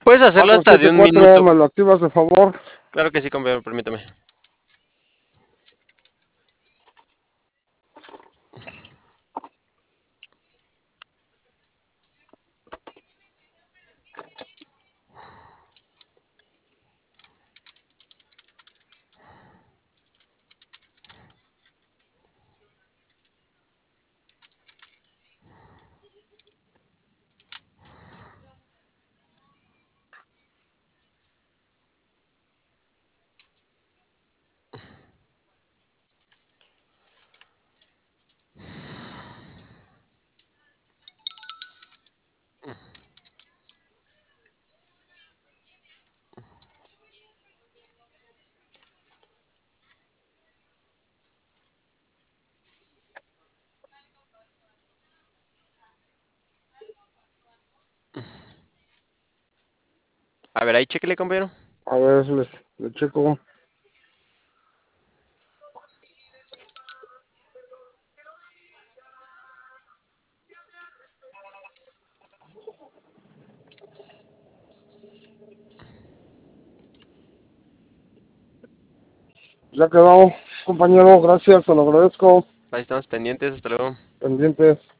Puedes hacerlo hasta de un 474, minuto. me lo activas de favor. Claro que sí, compañero, permítame. A ver, ahí chéquele, compañero. A ver, le checo. Ya quedó, compañero, gracias, te lo agradezco. Ahí estamos pendientes, hasta luego. Pendientes.